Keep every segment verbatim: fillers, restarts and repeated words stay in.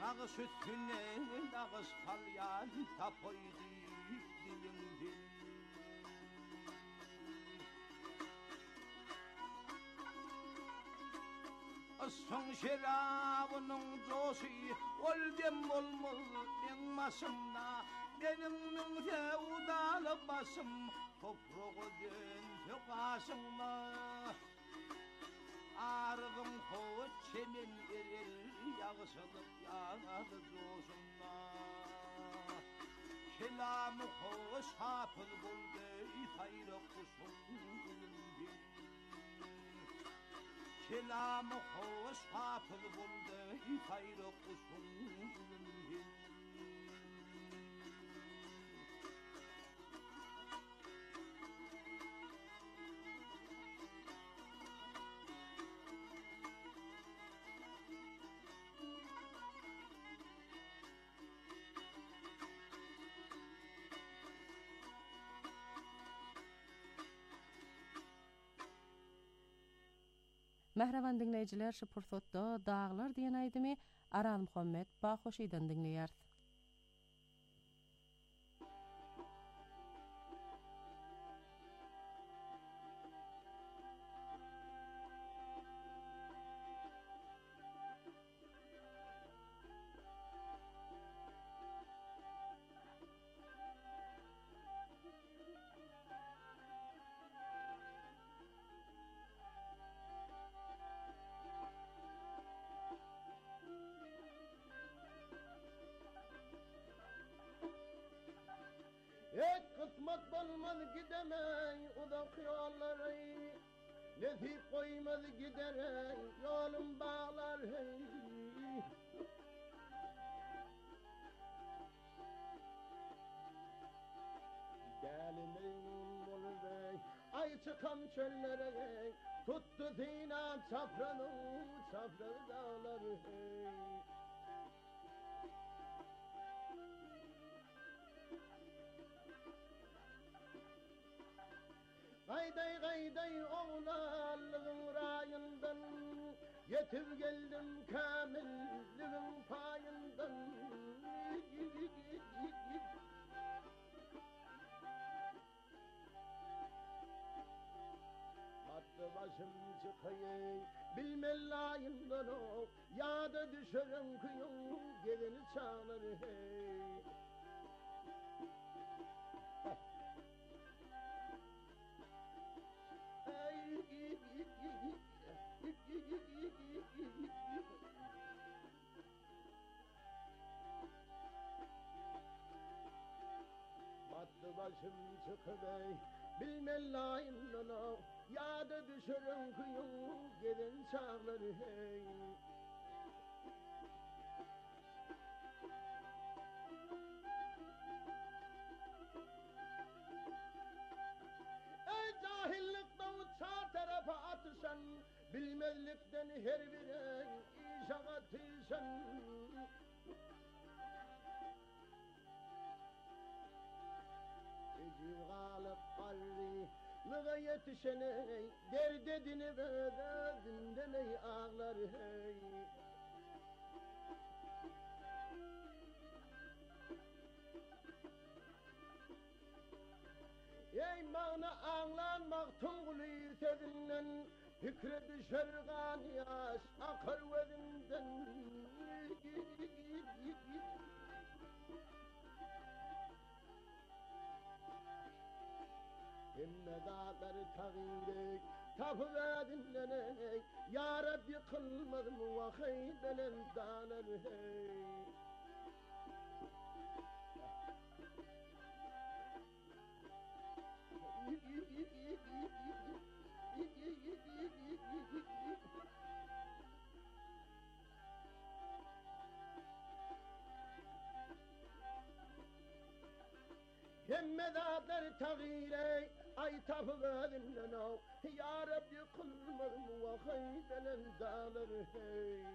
Nağız sütüne nağız kalyan tapoydu dilimdi. Son şerabının cosu olden olmaz ben başımda. Benim fevdalı başım toprağı dönse karşımda. Argım koç çemin erir yağışılıp yağdı coşumda. Kelamı koç hapıl buldu tayrı kuşum gülümdü. Kelamı hoş hafız buldu tayrı kuşum gülümdü. Mehreban dinleyiciler, şu pursatda Dağlar diýen aýdymy Aral Muhammed Bahoşydan dinleýär. Ek kısmet olmaz gidemey uzak yolları, nesip koymaz giderey yolum bağlar hey. Gelinim olur bey, ay çıkan çöllere, tuttu zina safranı, safranı dağları hey. Gayday gayday oğlallığın rayından, yetip geldim kamilliğin payından. Battı başım çıkayım bilmel layından o, yağda düşerim kıyım gelini çağlar hey. Battı başım çıkıbey bilmel layımdan o, yağda düşerim kıyım gelin çağları hey. Ey cahillikten uça tarafa atışan, bilmezlikten her bire işe katışan. Eci galip kalbi lığa yetişene, derdedini verdinden ey ağlar hey. Ey mağna ağlanmak tuğlu sevinlen, fikre düşer gan yaş akar verimden. Emme dağları tağirek tapı verdinlenek, ya Rabbi kılmaz mı vakay denen dağlar hey. Emme dağlar tağirek ay tapı verdinlenek, ya Rabbi kılmaz mı vakay denen dağlar hey.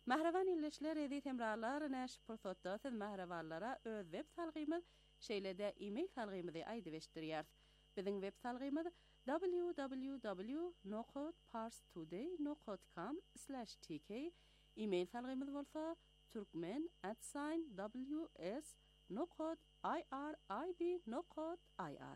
Mahravan illeşler edi temralar näş pursatda siz mahravanlara öz web salgymyz şeýlede e-mail salgymyzy aýdy beşdirýär. Biziň web salgymyz w w w nokta parstoday nokta com slash t k. E-mail salgymyz bolsa turkmen at w s nokta i r i b nokta i r.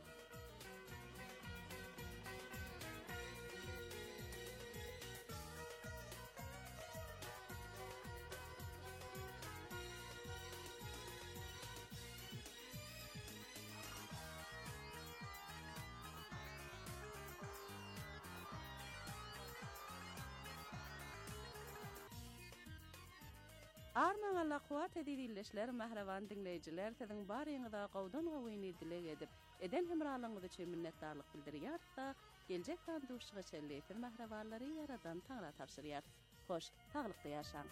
Arman Allah kuwat edilişler mahravan dinleyijiler siziň baryňyza gowdan gowyny dilek edip eden hemralygyňyzy üçin minnetdarlyk bildirýär da geljek banduşyga çelleýär mahrawanlary yaradan taňra tapşyrýar. Hoş, taglykda ýaşaň.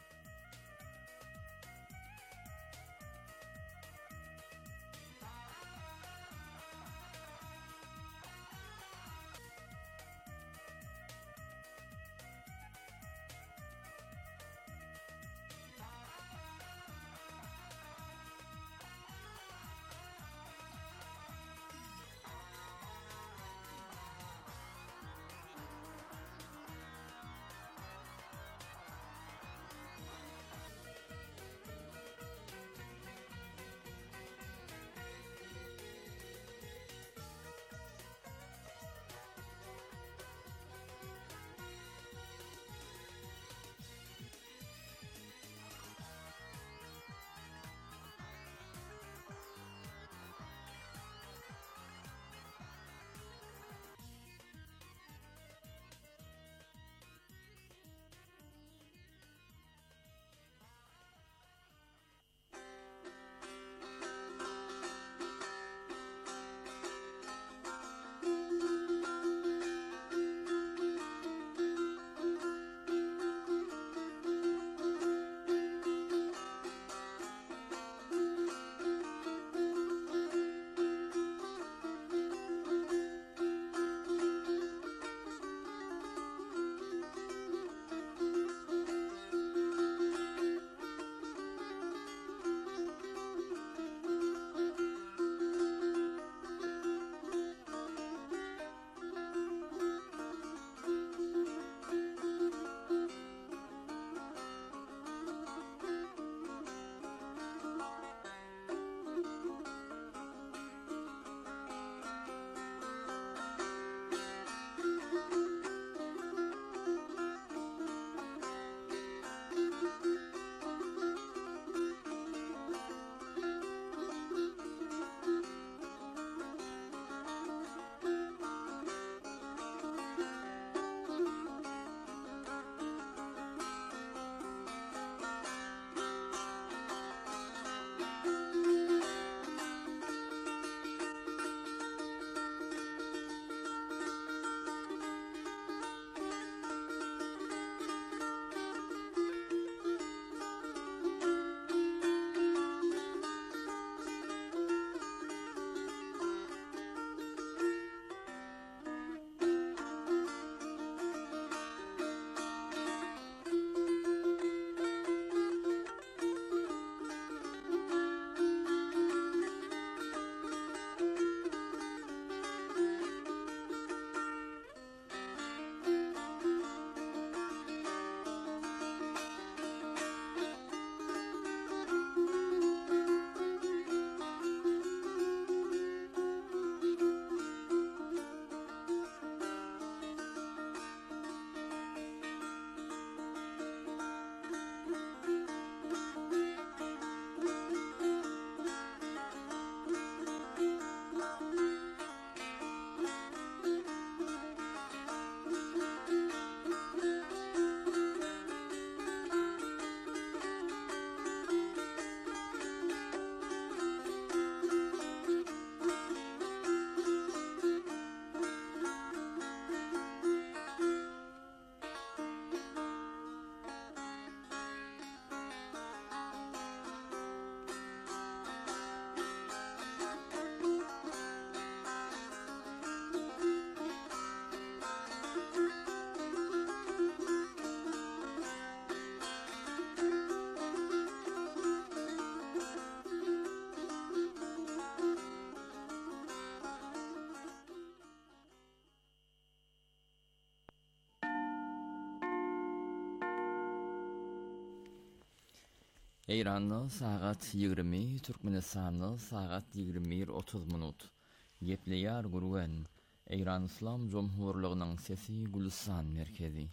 Eýranda sagat ýygrimi, Türkmenistanda sagat ýygrimi bir otuz minut. Gepleýär gurgen Eýran Islam Jomhurlygynyň sesi Gülistan merkezi.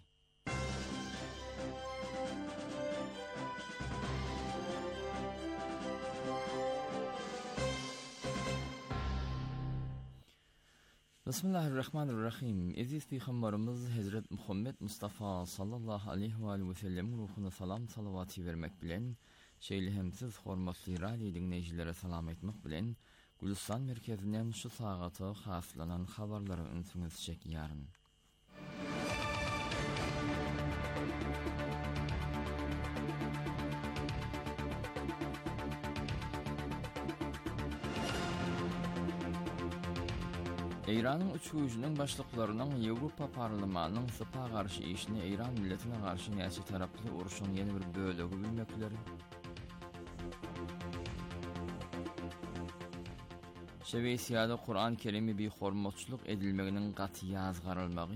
Bismillahirrahmanirrahim. Aziz Peygamberimiz Hazret Muhammed Mustafa sallallahu aleyhi ve sellem ruhuna salam salavatı vermek bilen, şeýle hemsiz hormatly radio dinleýjilere salam etmek bilen, Gülistan merkezinden şu sagata haslanan habarlary ünsüňiz çekýäryn. Eýranyň üç güýjüniň başlyklarynyň Ýewropa Parlamentiniň sypa garşy işini Eýran milletine garşy näçe taraply uruşyň ýeni bir bölegi bilmekleri. Şeweýsiýada Kur'an Kerimi bir hormatçylyk edilmeginiň gaty ýazgarylmagy.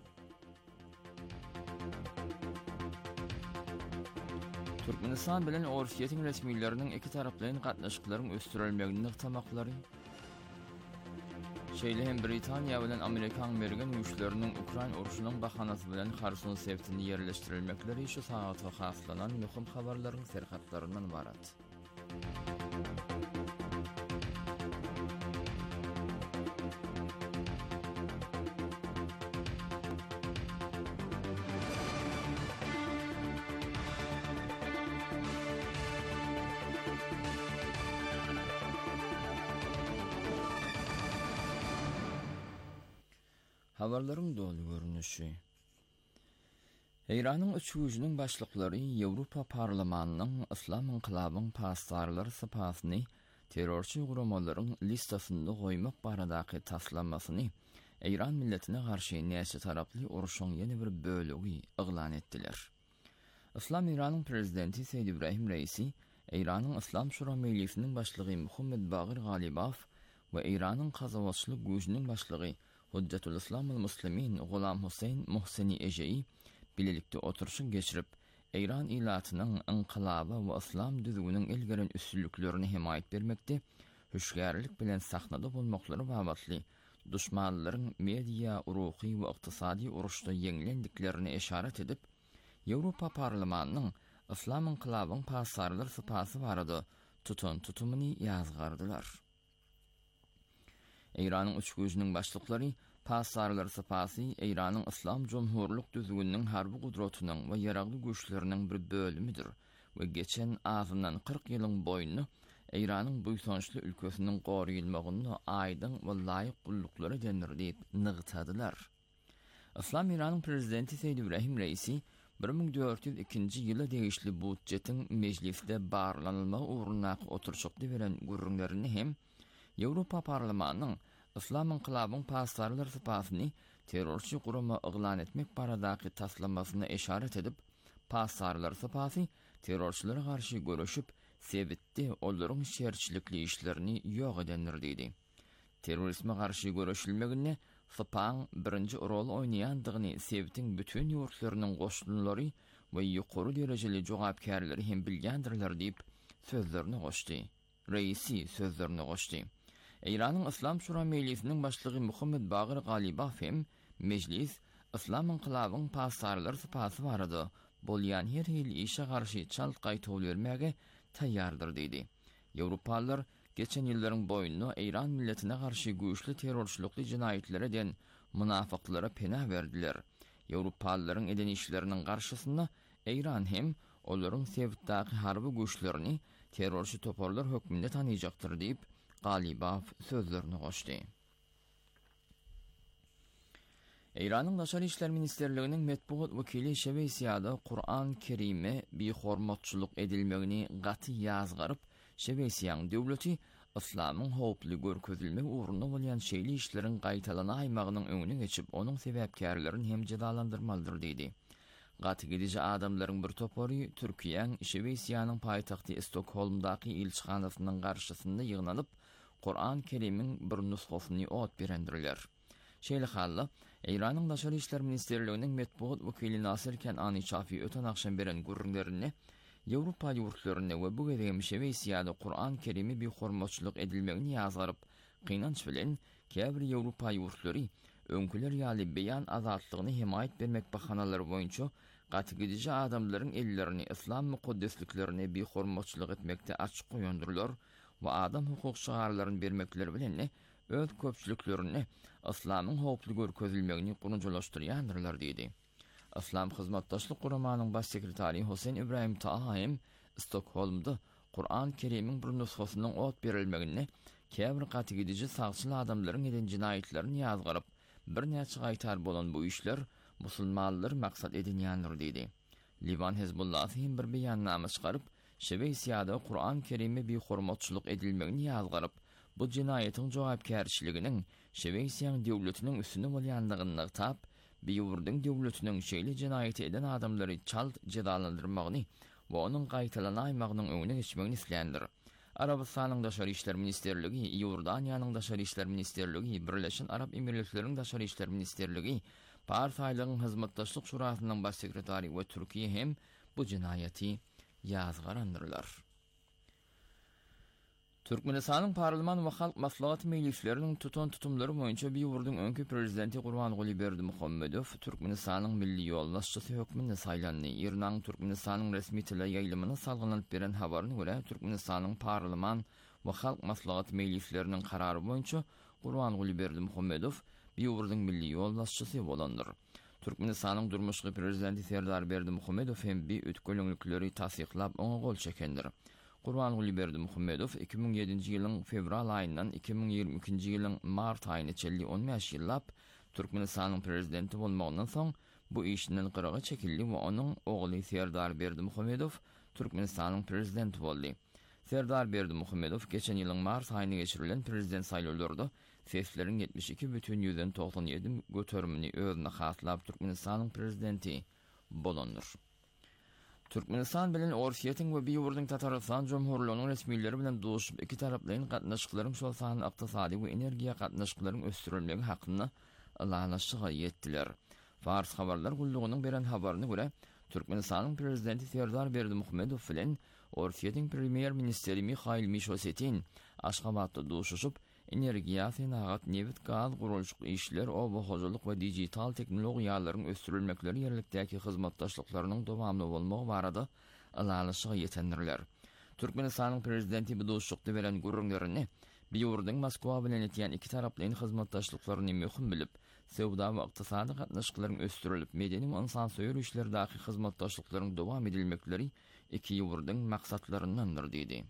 Türkmenistan bilen Orusiyetiň resmiýetleriniň iki taraplyň gatnaşyklaryň östürilmegini ykdamaklary. Şeýle hem Britaniýa bilen Amerikan mergen güýçleriniň Ukraina uruşynyň bahanasy bilen harsyny sebäpini ýerleşdirilmekleri şu sagatga haslanan möhüm habarlaryň serhatlaryndan barat. Habarlaryň dolu görünüşi. Eýranyň üç güýjüniň başlyklary Ýewropa Parlamentiniň Islam inqilabynyň passarlary sypasyny terrorçy guramalaryň listasynda goýmak baradaky taslanmasyny Eýran milletine garşy näçe taraply uruşyň ýeni bir bölegi eglan etdiler. Islam Eýranyň prezidenti Seýid Ibrahim Reisi, Eýranyň Islam Şura Mejlisiniň başlygy Muhammed Bagir Galibaw we Eýranyň gazawatçylyk güýjüniň başlygy Hujjatul Islamul Muslimin Gulam Husayn Muhsini Ejeyi bilelikde oturuşun geçirip, Eýran ilatynyň inqilaba we islam düzgünüň ilgeren üstünlüklerini himayet bermekde, hüşgärlik bilen sahnada bolmaklary babatly düşmanlaryň media, uruky we ykdysady uruşda ýeňlendiklerini eşaret edip, Ýewropa Parlamentiniň Islam inqilabynyň passarlary sypasy barada tutun tutumyny ýazgardylar. Eýranyň üç güýjüniň başlyklary passarlary sypasy Eýranyň Islam Jomhurlyk düzgüniniň harby gudratynyň we ýaragly güýçleriniň bir bölümidir we geçen azyndan kırk ýylyň boýuny Eýranyň bu soňçly ülkesiniň goruýulmagyny aýdyň we laýyk gulluklara denir diýip nygtadylar. Islam Eýranyň prezidenti Seýid Ibrahim Reisi bir ming dört ýüz ikinji ýyla degişli budjetiň mejlisde barlanylma uğruna oturşykdy beren gürrüňlerini hem Ýewropa Parlamentiniň Islam inqilabynyň passarlary sypasyny terrorçy gurama eglan etmek baradaky taslanmasyna eşaret edip, passarlary sypasy terrorçylary garşy görüşüp, sebitdi olaryň şerçilikli işlerini ýok edendir diýdi. Terrorizme garşy görüşilmegine sypaň birinji rol oýnaýandygyny sebitiň bütün ýurtlarynyň goşulnylary we ýokary derejeli jogapkärleri hem bilýändirler diýip sözlerini goşdy. Reisi sözlerini goşdy. Eýranyň Islam Şura Mejlisiniň başlygy Muhammed Bagir Galibaw hem mejlis Islam inqilabynyň passarlary sypasy barada bolýan her hili işe garşy çalt gaýtaw bermäge taýýardyr diýdi. Ýewropalylar geçen ýyllaryň boýunda Eýran milletine garşy güýçli terrorçylykly jinaýatlere den munafyklara penah berdiler. Ýewropalylaryň eden işleriniň garşysynda Eýran hem olaryň sebitdaky harby güýçlerini terrorçy toparlar hökmünde tanyjakdyr diýip Galibaw sözlerini goşdy. Eýranyň Daşary işler ministerliginiň medpuat wekili Şeweýsiýada Kur'an Kerime bir hormatçylyk edilmegini gaty ýazgaryp, Şeweýsiýanyň döwleti Islamyň howply görkezilmek uğruna bolýan şeýli işleriň gaýtalanaýmagynyň öňüne geçip, onuň sebäpkärlerini hem cedalandyrmalydyr diýdi. Gaty gidici adamlaryň bir topary Türkiýanyň Şeweýsiýanyň paýtagty Stokholmdaky ilçihanasynyň garşysynda ýygnanyp, Kur'an Kerim'in bir nusxasyny ot berendirler. Şeýle halla, Eýranyň Daşary işler ministerliginiň medpuat wekili Nasir Kenani Çafi öten akşam beren gürrüňlerini Ýewropa ýurtlaryna we bu gezegem Şeweýsiýada Qur'an Kerimi bir hormatçylyk edilmegini ýazgyryp, qynanç bilen käbir Ýewropa ýurtlary öňküler ýaly beýan azatlygyny himayet bermek bahanalary boýunça gatygydyjy adamlaryň ellerini islam mukaddesliklerini bir hormatçylyk etmekde açyk goýandyrlar we adam hukuk şaharlaryny bermekleri bilen öz köpçüliklerini islamyň hoply görkezilmegini gurunçlaşdyrýarlar diýdi. İslam Hyzmatdaşlyk Guramanyň baş sekretary Hosein Ibrahim Tahaym Stockholmda Qur'an Kerimiň bir nusxasynyň ot berilmegini käbir gatygydyjy sagçyly adamlaryň eden jinayetlerini ýazgyryp, bir näçe gaýtar bolan bu işler musulmanlar maksat edinýändir diýdi. Liban Hezbollahy bir beýannama çykaryp, Şeweýsiýada Qur'an Kerimi bir hormatçylyk edilmegini ýazgyryp, bu jinaýetiň jogapkärçiliginiň Şeweýsiýanyň döwletiniň üstüne bolýandygyny tap, bir ýurdyň döwletiniň şeýle jinaýet eden adamlary çalt jedalandyrmagyny we onuň gaýtalanymagynyň öňüne geçmegini isleýändir. Arabistanyň daşary işler ministerligi, Ýordaniýanyň daşary işler ministerligi, Birleşen Arap Emirlikleriň daşary işler ministerligi, Partiýalyň Hyzmatdaşlyk şurasynyň baş sekretary we Türkiýe hem bu jinaýaty ýazgarandyrlar. Türkmenistanyň parlament we halk maslahat meclisleriniň tutan tutumlary boýunça bir ýurdyň öňki prezidenti Gurbanguly Berdimuhammedow Türkmenistanyň milli ýollaşçysy hökmünde saýlandy. İran Türkmenistanyň resmi tile ýaýlymyny salgynyp beren habaryna görä, Türkmenistanyň parlament we halk maslahat meclisleriniň karary boýunça Gurbanguly Berdimuhammedow bir ýurdyň milli ýollaşçysy bolandyr. Türkmenistanyň durmuşky prezidenti Serdar Berdimuhammedow hem bir ötkölüňlikleri tasdiqlap oňa gol çekendir. Gurbanguly Berdimuhammedow iki bin ýedinji ýylyň fevral aýyndan iki bin ýygrimi ikinji ýylyň mart aýyna çelli on beş ýyllap Türkmenistanyň prezidenti bolmagyndan soň bu işinden gyraga çekildi we onuň ogly Serdar Berdimuhammedow Türkmenistanyň prezidenti boldy. Serdar Berdimuhammedow geçen ýylyň mart aýyna geçirilen prezident saýlawlarynda sesleriň yetmiş iki бүтүn ýüzden toksan ýedi götermini özüne haslap Türkmenistanyň prezidenti bolandyr. Türkmenistan bilen Orsiýetiň we bir ýurdyň Tataristan Jomhurlygynyň resmiýetleri bilen doşup iki taraplaryň gatnaşyklaryň şol sany ykdysady we energiýa gatnaşyklaryň ösdürilmegi hakynda alanlaşyga ýetdiler. Fars habarlar gullugynyň beren habaryna görä, Türkmenistanyň prezidenti Serdar Berdimuhammedow bilen Orsiýetiň premier ministeri Mikhail Mishustin Aşgabatda doşuşup energiýa, senagat, neft, gaz, gurulşyk işler, oba hojalyk we dijital teknologiýalaryň ösdürilmekleri ýerlikdäki hyzmatdaşlyklarynyň dowamly bolmagy barada alanlaşyga ýetendirler. Türkmenistanyň prezidenti bu doşlukda beren gurrunlaryny bir ýurdyň Moskwa bilen etýän iki taraplyň hyzmatdaşlyklaryny möhüm bilip, sewda we ykdysady gatnaşyklaryň ösdürilip, medeni we insan söýür işlerdäki hyzmatdaşlyklaryň dowam edilmekleri iki ýurdyň maksatlaryndandyr diýdi.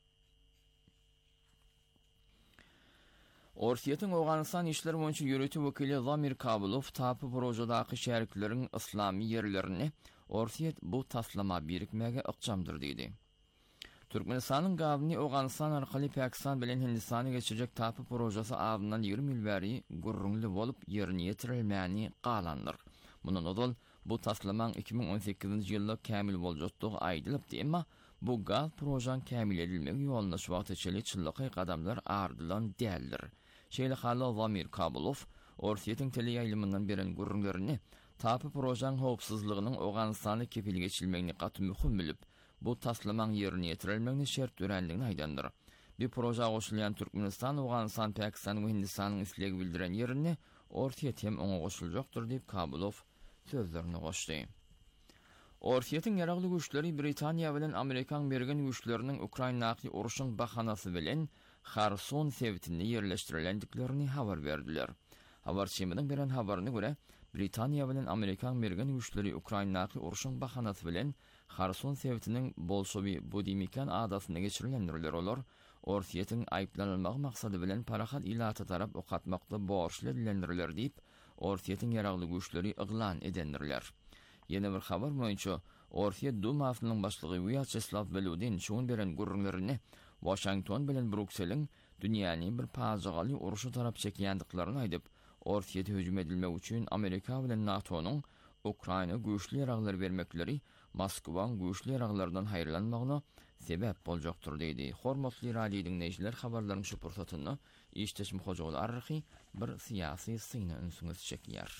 Orsiýetiň Awganistan işleri boýunça ýönetim wekili Zamir Kabulow tapy projadaky şäherlikleriň islamy ýerlerini Orsiýet bu taslama birikmege ykjamdyr diýdi. Türkmenistanyň gawny Awganistan arkaly Pakistan bilen Hindistany geçirjek tapy projasy awyndan ýygrimi ýyl bäri gurrunly bolup ýerine ýetirilmäni galandyr. Mundan odol bu taslamaň iki bin on sekizinji ýylda kämil boljakdygy aýdylypdy, emma bu gaz projan kämil edilmegi ýoluna şu wagt içeli çyllyky gadamlar ardylan däldir. Şeýle hally Zamir Kabulow Orsiýetiň tele ýaýlymyndan beren gurrunlaryny tapy projan howpsuzlygynyň Awganistany kepil geçilmegini gaty möhüm bilip, bu taslamaň ýerine ýetirilmegini şert görendigini aýdandyr. Bir proja goşulýan Türkmenistan, Awganistan, Pakistan we Hindistanyň islegi bildiren ýerini Orsiýet hem oňa goşuljakdyr diýip Kabulow sözlerini goşdy. Orsiýetiň ýaragly güýçleri Britaniýa bilen Amerikan bergen güýçleriniň Ukrainaky uruşyň bahanasy bilen Kharson sewtini ýerleşdirilendiklerini habar berdiler. Habarçymyň beren habaryna görä, Britaniýa bilen Amerikan bergen güýçleri Ukrainaky uruşyň bahanasy bilen Kharson sewtiniň Bolşowi Budimikan adasyna geçirilendirler olar. Orsiýetiň aýplanylmagy maksady bilen parahat ilata tarap okatmakda borçly edilendirler diýip, Orsiýetiň ýaragly güýçleri yglan edendirler. Ýene bir habar boýunça Orsiýet Dumasynyň başlygy Wyacheslav Volodin şuň beren gurrunlaryny Washington bilen Brukseliň dünýäni bir pajagaly uruşy tarap çekýändiklaryny aýdyp, Orsiýete hüjüm edilmek üçin Amerika bilen NATO'nyň Ukraina güýçli ýaraglary bermekleri Moskwaň güýçli ýaraglardan haýrlanmagyna sebäp boljakdyr diýdi. Hormatly radio dinleýijiler, habarlaryň şu pursatyny işteşim hojaly arhy bir syýasy syny ünsüňiz çekýär.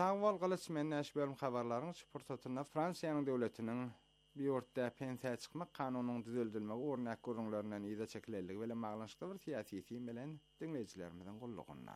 Sağwal Galyç menne eş bölüm habarlaryň suportatynda Fransiýanyň döwletiniň biýurtda pensiýa çykmak kanunynyň düzeltilmegi örnek görüňlerinden ýa-da çekilenligi bilen maglanyşykda bir siýasy team bilen dinleýijilerimizden gullugyna.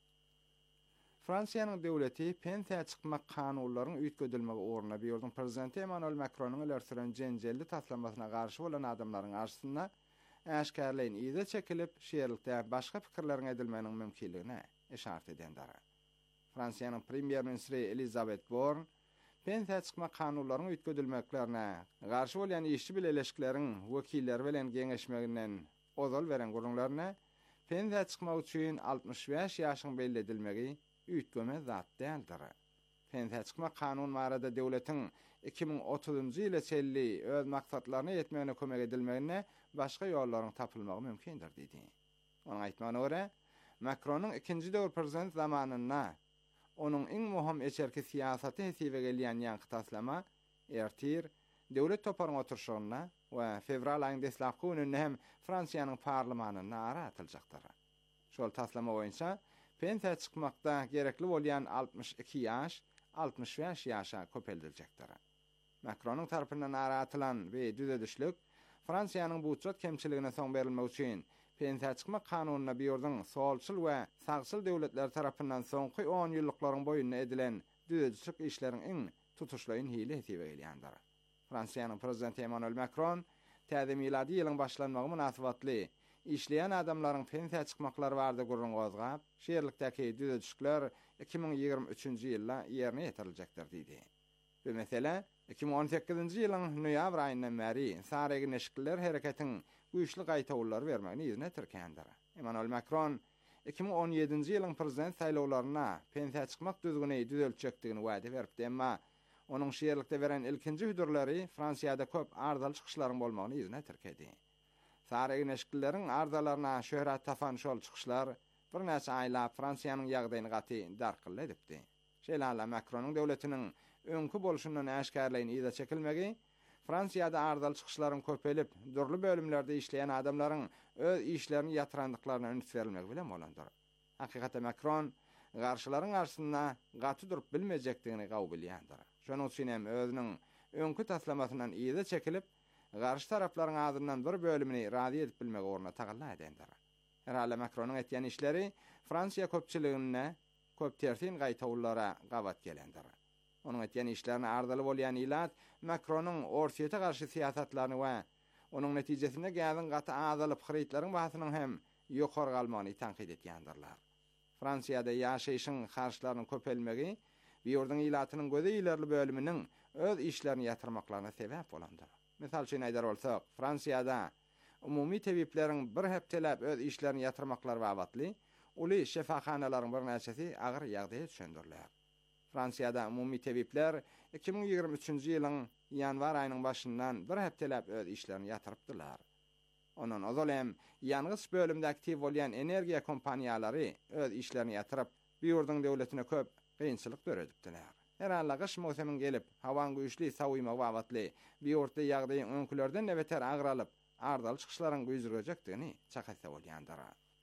Fransiýanyň döwleti pensiýa çykmak kanunlarynyň üýtgedilmegi orna biýurdyň prezidenti Emmanuel Macronyň ilersiren jenjelli taslamasyna garşy bolan adamlaryň arasynda äşkärleýin ýa-da çekilip şeýerlikde başga pikirleriň edilmeginiň mümkinligine işaret edendir. Fransiýanyň premier ministri Elisabeth Borne pensiýa çykmak kanunlarynyň üýtgedilmeklerine garşy bolan işçi bilen eleşkilerin wekilleri bilen geňeşmeginden ozal beren gurulmaryna pensiýa çykmak üçin altmış beş ýaşyň belledilmegi üýtgeme zat däldir. Pensiýa çykmak kanun barada döwletiň iki ming otuzunjy ýyla çelli öz maksatlaryna ýetmegine kömek edilmegine başga ýollaryň tapylmagy mümkindir diýdi. Onuň aýtmagyna görä, Macronyň ikinji döwür prezident zamanynda onuň iň möhüm eçerki siýasaty hesibe gelýän ýanky taslama ertir döwlet toparyň oturşygyna we fevral aýynyň deslapky gününde hem Fransiýanyň parlamentine ara atyljakdyr. Şol taslama boýunça pensiýa çykmakda gerekli bolýan altmış iki ýaş altmış beş ýaşa köpeldiljekdir. Macronyň tarapyndan ara atylan we düzedişlik Fransiýanyň budjet kemçiligine soň berilmek üçin pensiýa çykmak kanunyna biýurdyň solçul we sagçyl döwletler tarapyndan soňky on ýyllyklaryň boýundan edilen düzedişlik işleriň iň tutuşlaýyn hili hesibe gelýändir. Fransiýanyň prezidenti Emmanuel Macron täze miladi ýylyň başlanmagy munasabatly işleyen adamlaryň pensiýa çykmaklary barada gurrun gozgap, şeýerlikdäki düzedişikler iki ming ýygrimi üçünji ýylda ýerine ýetiriljakdyr diýdi. Bu mesele iki ming on sekizinji ýylyň noýabr aýyndan bäri Saraygy neşikler hereketiň güýçli gaýtawlary bermegini ýüzüne türkendir. Emmanuel Macron iki ming on ýedinji ýylyň prezident saýlawlaryna pensiýa çykmak düzgüni düzeltjekdigini wada beripdi, emma onuň şeýerlikde beren ilkinji hüdürleri Fransiýada köp ardaly çykyşlaryň bolmagyny ýüzüne türkedi. Saraygy neşiklerin ardalaryna şöhret tapan şol çykyşlar bir näçe aýlap Fransiýanyň ýagdaýyny gaty darkyl edipdi. Şeýle Macronyň döwletiniň öňkü bolşundan äşkärleýin ýa-da çekilmegi Fransiýada ardaly çykyşlaryň köpelip, durly bölümlerde işleyen adamlaryň öz işlerini ýatyrandyklaryna üns berilmegi bilen bolandyr. Hakykatda Macron garşylaryň arasynda gaty durup bilmejekdigini gawy bilýändir. Şonuň üçin hem özüniň öňkü taslamasyndan ýa-da çekilip, garşy taraplaryň adından bir bölümini rady edip bilmegi orna tagalla edendir. Herhalde Macronyň etýän işleri Fransiýa köpçiligine köp tersin gaýtawlara gawat gelendir. Onuň etýän işlerini ardaly bolýan ýylat Macronyň orsiýete garşy siýasatlaryny we onuň netijesinde gäzin gaty azalyp hyrytlaryň bahasynyň hem ýokary galmagyny tanqid etýändirler. Fransiýada ýaşaýyşyň harçlarynyň köpelmegi biýurdyň ýylatynyň göze ýylarly bölüminiň öz işlerini ýatyrmaklaryna sebäp bolandyr. Misal üçin aýdar bolsak, Fransiýada umumy tebipleriň bir hepdelep öz işlerini ýatyrmaklary wagtly, uly şefahanalaryň bir näçesi agyr ýagdaýa düşendirler. Fransiýada umumy tebipler iki ming ýygrimi üçünji ýylyň ýanwar aýynyň başyndan bir hepdelep öz işlerini ýatyrypdylar. Onuň ozalem ýalňyz bölümde aktiv bolýan energiýa kompaniýalary öz işlerini ýatyryp, biýurdyň döwletine köp gynçylyk göredipdiler. Herhalde kış mövsümün gelip, havan güýçli sawýma wagtly biýurtda ýagdaýyň öňkülerden de beter agyralyp, ardaly çykyşlaryň güýzürejekdigini çakasa bolýandyr.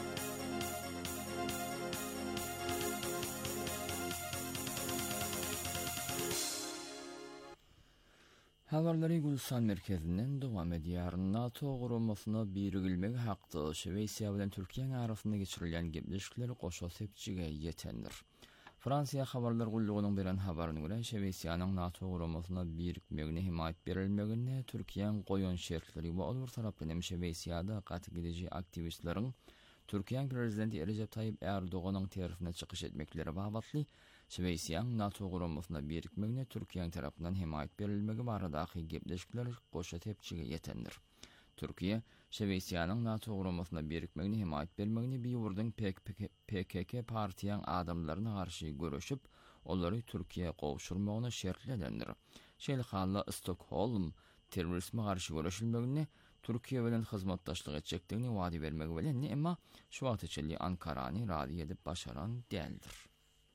Habarlary Gülsan merkezinden dowam edýär. NATO gurulmasyna birigilmegi hakda Şweýsiýa bilen Türkiýe arasynda geçirilýän gepleşikler goşa sepçige ýetendir. Fransiýa habarlar gullugynyň beren habaryna görä, Şweýsiýanyň NATO gurulmasyna birikmegine himayet berilmegine Türkiýe goýan şertleri we ol bir tarapdan hem Şweýsiýada gaty gidici aktivistleriň Türkiýe prezidenti Recep Tayyip Erdoganyň terifine çykyş etmekleri bagatly Şweýsiýanyň NATO gurulmasyna birikmegine Türkiýe tarapyndan himayet berilmegi baradaky gepleşikler goşa tepçige ýetendir. Türkiýe Şweýsiýanyň NATO gurulmasyna birikmegine himayet bermegini biýurdyň P K K partiýaň adamlaryna garşy görüşüp, olary Türkiýe gowşurmagyna şertledendir. Şeýle Stockholm terrorizme garşy görüşilmegini Türkiýe bilen hyzmatdaşlyk etjekdigini wady bermegi bilen, emma şu wagt içinde Ankarany rady edip başaran däldir.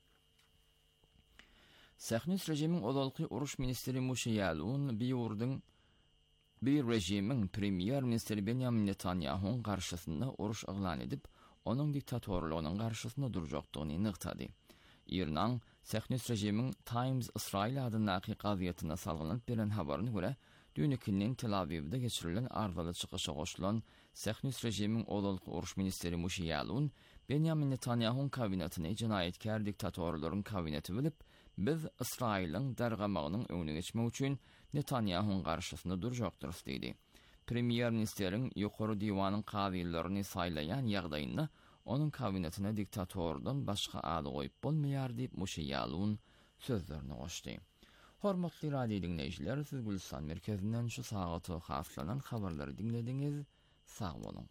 Sähnis rejimiň odalky uruş ministri Moshe Yaalon biýurdyň bir rejimiň premier ministri Benjamin Netanyahu'nun karşısında uruş ilan edip, onun diktatorluğunun karşısında duracakdygyny nykdady. İran Sehnus rejimiň Times Israil adyny gazetyna salgynyp beren habaryna görä, dünýäkinden Tel Avivde geçirilen arzaly çykyşa goşulan Sehnus rejimiň odalyk uruş ministeri Moshe Yaalon Benjamin Netanyahu'nun kabinetyny jinaýetkär diktatorlaryň kabineti bilip, biz Israiliň dargamagynyň öňüne geçmek üçin Netanyahu'nun garşysynda durjakdyr diýdi. Premier ministeriň ýokary diwanyň kadylaryny saýlaýan ýagdaýynda onun kabinetine diktatordan başga ady goýup bolmaýar diýip Moshe Yaalon sözlerini goşdy. Hormatly radio dinleýijiler, siz Gülstan merkezinden şu sagaty haslanan habarlary dinlediňiz. Sag bolun.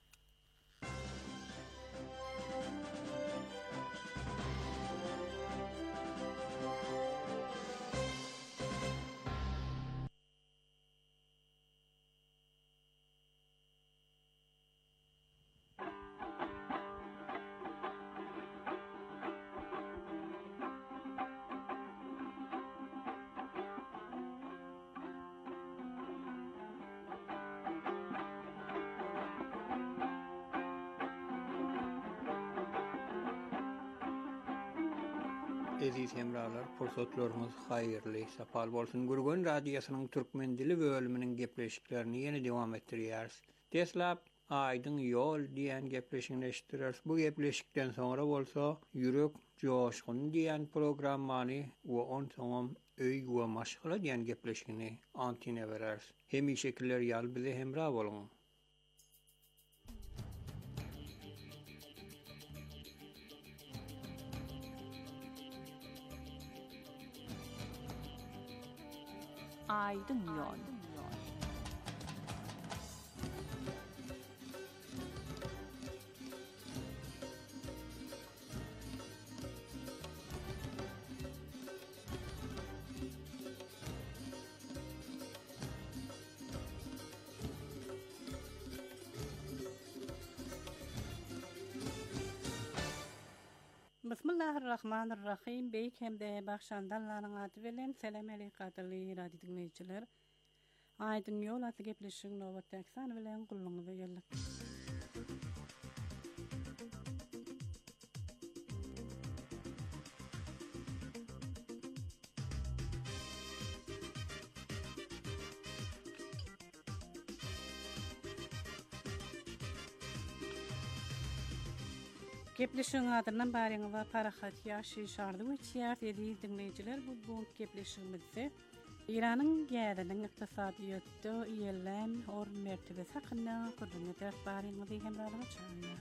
Aziz hemralar, pursatlarymyz haýyrly, sapal bolsun. Gürgen radiosynyň türkmen dili bölüminiň gepleşiklerini ýene dowam etdirýäris. Teslap aýdyň ýol diýen gepleşigini eşitdirýäris. Bu gepleşikden soňra bolsa, ýürek joşgun diýen programmany we on soňam öý we maşgala diýen gepleşigini antine beräris. Hemişekiler ýal bize hemra bolun. Aydın yol. Bismillahirrahmanirrahim. Beyk hemde bakşandanlaryň ady bilen selam aleykum radio dinleýijiler. Aydın yol atly gepleşigiň nowatdaky bilen gulluňyza geldik. Gepleşigiň adynyň baryňyza parahat ýaşy şardy geçýär diýdi dinleýijiler. Bu bu gepleşigimizde İranyň ýerdiniň ykdysadyýatda ýerlem or mertebesi hakynda gurulma ders baryňyzy hem radyma çağırýar.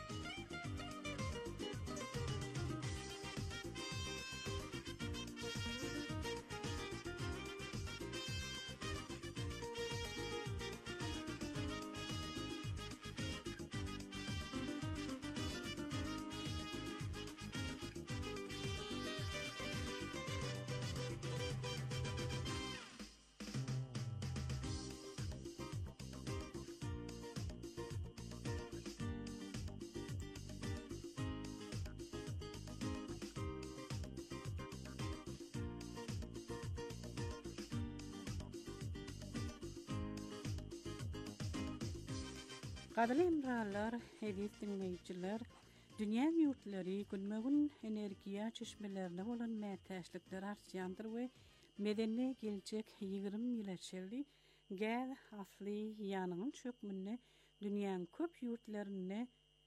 Gadly imralar, hedis dinleýijiler, dünýä ýurtlary günmegün energiýa çeşmelerine bolan mätäçlikler artýandyr we medeni geljek ýygrym ýyl içerli gäz asly ýanyň çökmünde dünýäň köp ýurtlaryna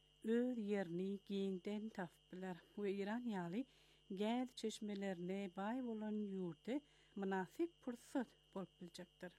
öz ýerini giňden tapdylar we İran ýaly gäz çeşmelerine baý bolan ýurtda münasip pursat bolup biljekdir.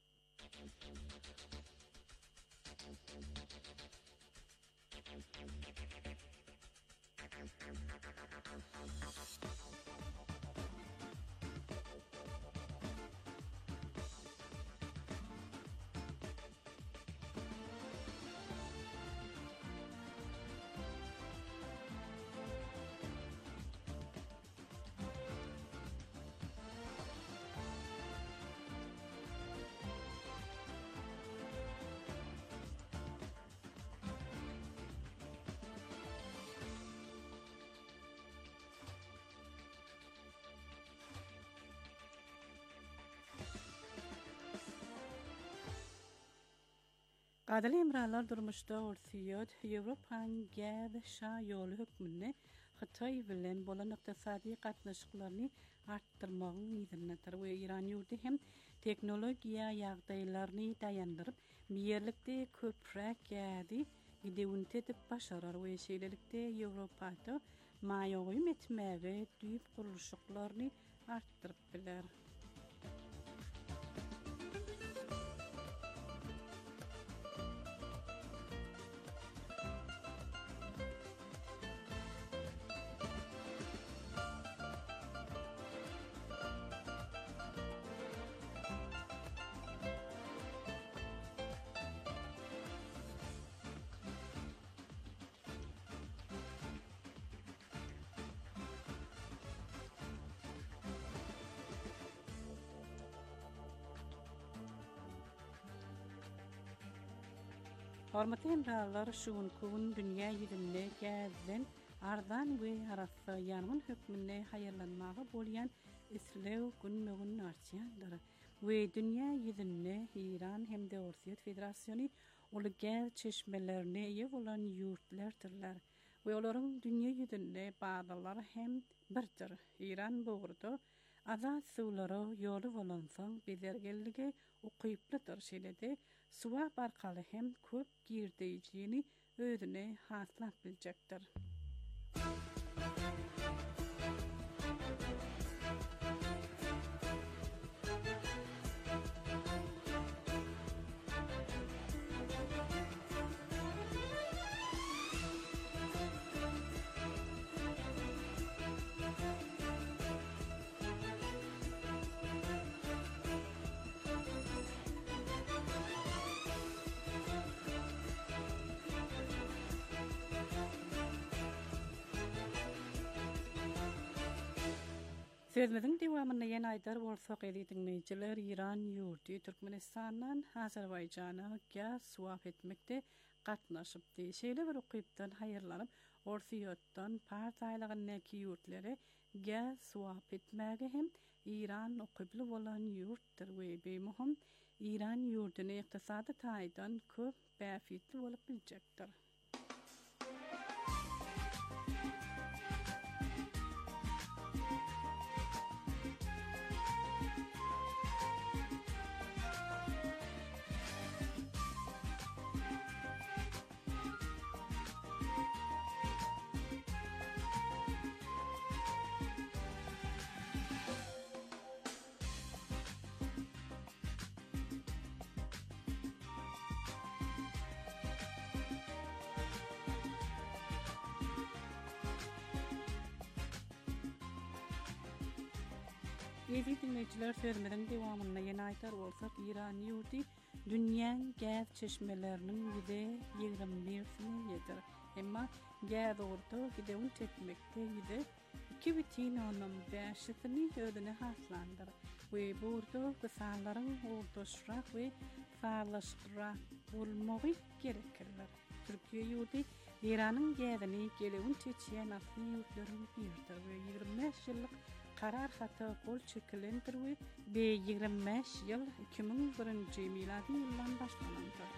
Gadly emralar durmuşda ursiýat Ýewropaň gäz şa ýoly hökmünde Xitay bilen bolan ykdysady gatnaşyklaryny artdyrmagyň ýygynatyr we İran ýurty hem teknologiýa ýagdaýlaryny daýandyryp, biýerlikde köpräk ýady gidewünte edip başarar we şeýlelikde Ýewropada maýagy etmäge düýp gurulşyklaryny artdyryp biler. Hormatly hemralar, şugun kun dünýä ýüzünde gəzden ardan we arasy ýarmyn hökmünde haýyrlanmagy bolýan islew günmegin artýandyr. We dünýä ýüzünde İran hem de Russiýa Federasiýony uly gäz çeşmelerini ýe bolan ýurtlardylar. We olaryň dünýä ýüzünde bazalary hem birdir. İran bogrda azat suwlary ýoly bolan soň bezergelligi ukyplydyr şeýlede suwa barkaly hem köp girdeýjini özüne haslap biljekdir. Sözmediň dewamyna ýene aýdar bolsak edýdiňler İran ýurty Türkmenistandan Azerbaýjana gaz swap etmekde gatnaşypdy. Şeýle bir ukypdan haýyrlanyp, Orsiýotdan partaýlagynyňky ýurtlary gaz swap etmäge hem İran ukyply bolan ýurtdyr we beýmuhim İran ýurtyny ykdysady taýdan köp bäfitli bolup biljekdir. Ýeli dinleýijiler, sözmediň dewamyna ýene aýtar bolsak, İran ýurty dünýäň gäz çeşmeleriniň ýüzde ýigirmi birsini ýetir. Emma gäz orta gidewün çekmekde ýüzde iki butun onuň beşini özüne haslandyr. We burda gysanlaryň ortaşrak we falaşyrak bolmagy gerekirler. Türkiýe ýurty İranyň gäzini gelewün çeçýän asly ýurtlaryň biridir we ýigirmi beş ýyllyk karar hata kol çekilendir we be ýigirmi beş ýyl iki ming birinji miladi ýyldan başlanandyr.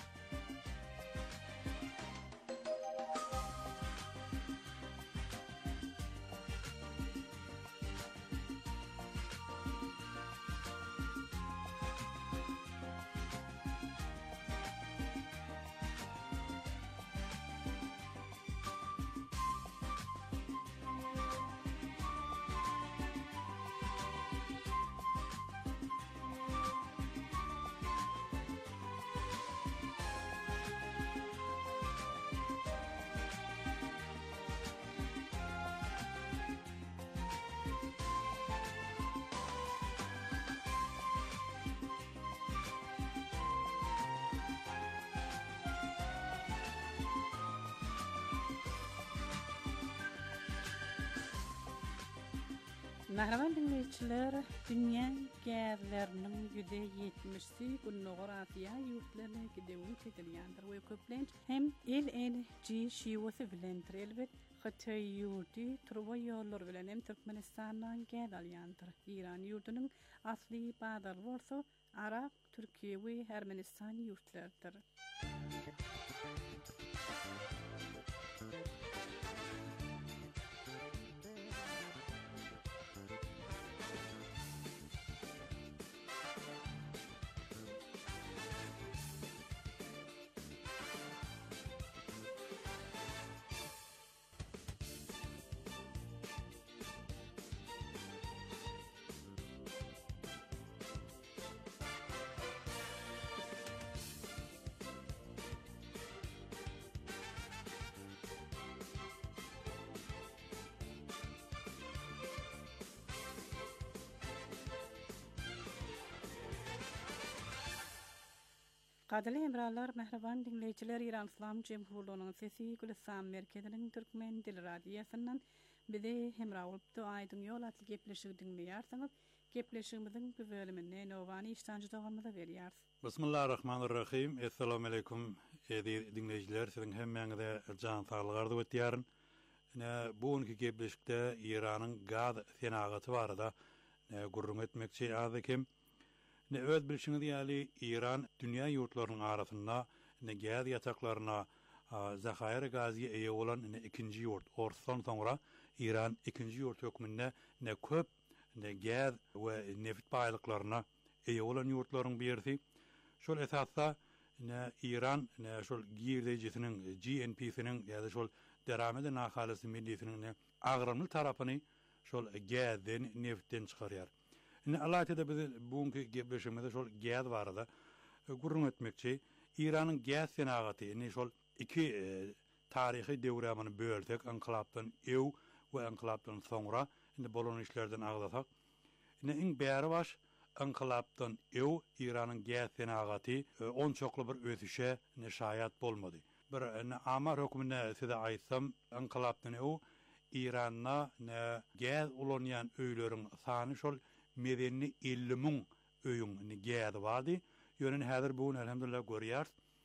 Nähraman dinleýijiler, dünýä gäzleriniň ýüzde ýetmişi Günnogor Asyýa ýurtlaryna gidewün çekilýändir we köplenç hem el el şiwasy bilen elbet Xitay ýurty turwa ýollar bilen hem Türkmenistandan gäz alýandyr. İran ýurtynyň asly bazary bolsa Arap, Türkiýe we Ermenistan ýurtlarydyr. Qadrli hemrarlar, mehriban dinleyiciler, İran İslam Cemhurluğu'nun sesi Gülistan Merkezi'nin Türkmen Dil Radyosu'ndan bizi hemra olup Aydın Yol adlı gepleşigi dinleýärsiňiz. Gepleşigimiziň bu bölüminde Novani iştancı dogramyza berýär. Bismillahirrahmanirrahim. Assalamu alaikum edi dinleyiciler. Sizin hemmeňize can saglygy arzuw etýärin. Ne bugunky gepleşikde İranyň gaz senagaty barada gurrun etmekçi azykem. Ne öz bilişiňiz ýaly İran dünýä ýurtlarynyň arasynda ne gaz ýataklaryna zahayr gazy eýe bolan ne ikinji ýurt. Orsan soňra İran ikinji ýurt hökmünde ne köp ne gaz we neft baýlyklaryna eýe bolan ýurtlaryň birisi. Şol esasda ne İran ne şol girdejisiniň G N P'siniň ýa-da şol deramede nahalysy millisiniň ne agramy tarapyny şol gazden neftden çykarýar. Ne alaýda biz bugunky gepleşigimizde şol gaz barada gurrun etmekçi İranyň gaz senagaty ne şol iki e, tarihi döwremiň bölsek inqilapdan ew we inqilapdan soňra indi bolan işlerden agdasak ne iň bäri baş inqilapdan ew İranyň gaz senagaty on çokly bir ösüşe ne şaýat bolmady. Bir ne amar hökmüne size aýtsam inqilapdan ew İranna ne gaz ulanýan öýleriň sany şol medeni elli miň öýüň ne gaz bardy. Ýönen häzir bugun elhamdülillah görýär.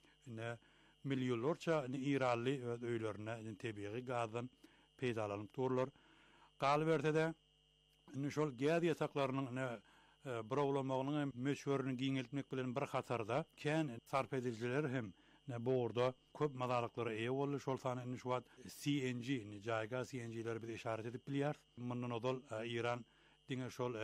Ne milyonlarça ne İranly öz öýlerine ne tebii gazdan peýdalanyp durlar. Galy berse ne şol gaz ýataklarynyň ne browlamagynyň meşhuryny giňeltmek bilen bir hatarda kän sarp ediljiler hem ne borda köp madalyklary eýe boldy. Şol sany şu wagt C N G ne jaýga C N G'ler bir işaret edip bilýär. Mundan odal İran diňe şol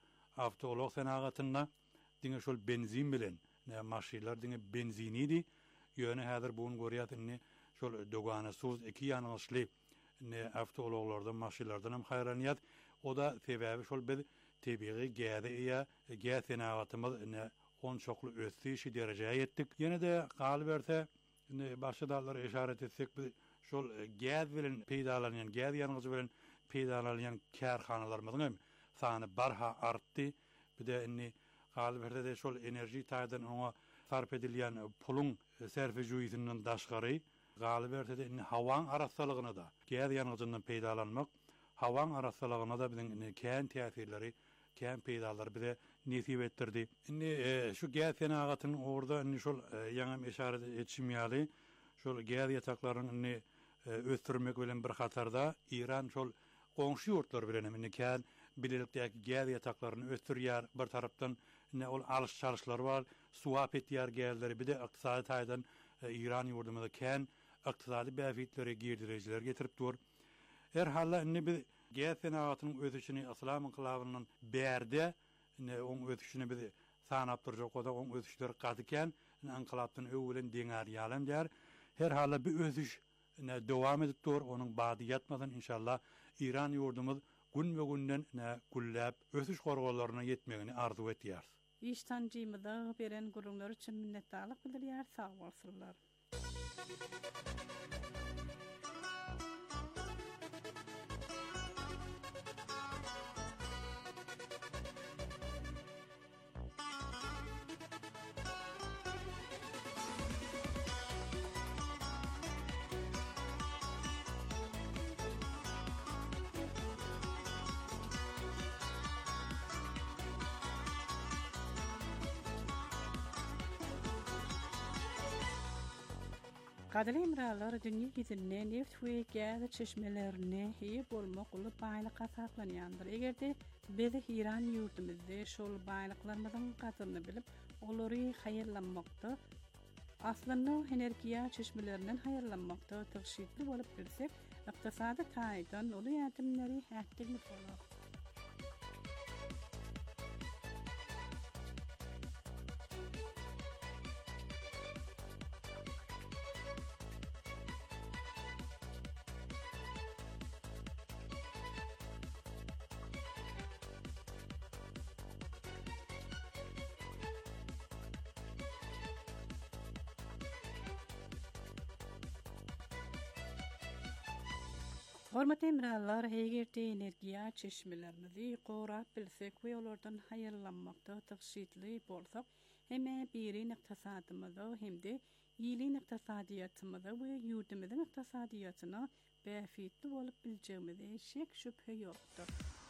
awtolog senagatyna diňe şol benzin bilen ne maşinlar diňe benzinidi. Ýöne häzir bugun görýärdiňni şol dogana suz iki ýanyşly ne awtologlardan maşinlardan hem haýranýat. O da sebäbi şol biz tebii gäze ýa gäz senagatymyz ne on çokly ösüşi derejeye ýetdik. Ýene de galy berse ne başga dallara işaret etsek biz şol gäz bilen peýdalanýan gäz ýanyňyzy bilen peýdalanýan kärhanalarymyzyň hem sany barha artdy. Bir de inni galy berse de şol enerji taýdan oňa sarp edilýän pulun serfejuýysynyň daşgary galy berse de inni hawaň arasalygyna da gäz ýanyňyzyndan peýdalanmak hawaň arasalygyna da biziň kän täsirleri kän peýdalar bize nesip etdirdi. Indi e, şu gäz senagatynyň orada inni şol e, ýaňam işaret etişim ýaly şol gäz ýataklaryny inni e, ösdürmek bilen bir hatarda İran şol goňşy ýurtlar bilen inni kän bilelikdäki gäz ýataklaryny ösdürýär. Bir tarapdan ne ol alış çalyşlary bar, suwap etýär gäzleri bir de ykdysady taýdan e, İran ýurdumyzda kän ykdysady bäfitleri girdirejiler getirip dur. Her halla inni biz gäz senagatynyň ösüşini islam inqilabynyň bärde ne oň ösüşini biz sanap durjak oda oň ösüşleri gatyken inqilapdan öwelen deňär ýalan där. Her halla bir ösüş ne dowam edip dur, onuň bady ýatmadan inşallah İran ýurdumyz gün we günden ne gullap ösüş gorgolaryna ýetmegini arzuw etýär. İştancymyza beren gurrunlar üçin minnetdarlyk bildirýär. Sag bolsunlar. Qadrli hemrarlar, dünýä ýüzünde neft we gaz çeşmelerine heýe bolmak uly baýlyk hasaplanýandyr. Egerde biz İran ýurtumyzda şol baýlyklarymyzyň gatyryny bilip, olary haýyrlanmakda, aslynda energiýa çeşmelerinden haýyrlanmakda tygşytly bolup bilsek, ykdysady taýdan uly ýatymlary hätdigli bolar. Hormatly hemrarlar, hegerde energiýa çeşmelerimizi gorap bilsek we olardan haýyrlanmakda tygşytly bolsak, Heme biri iktisadymyzy hemde ýyly iktisadiyatymyzy we ýurdumyzyň iktisadiyatyna bäfitli bolup biljegimize şek şüphe ýokdur.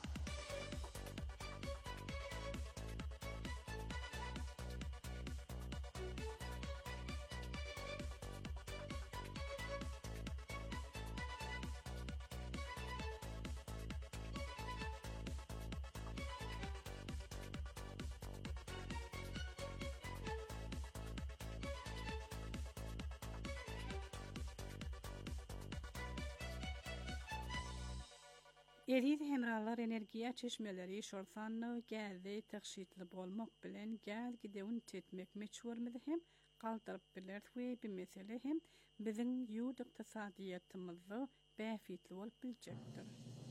Eridi hemralar energiýa çeşmeleri şolsanly gäzdi täkşitli bolmak bilen gäl gidewin tetmek meçhurmydy hem galdyryp biler we bir mesele hem biziň ýurt yktysadiyatymyzy bäfitli bolup biljekdir.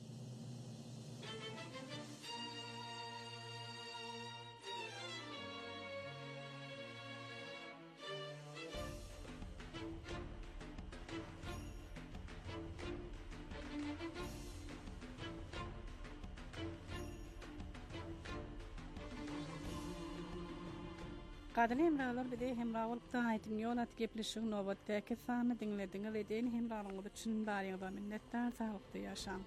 Gadyn hemralar bide hemra bolup daýdym ýolat gepleşiň nowatdaky sany dinlediňiz eden hemralaryňyz üçin barýa minnetdar sagykly ýaşaň.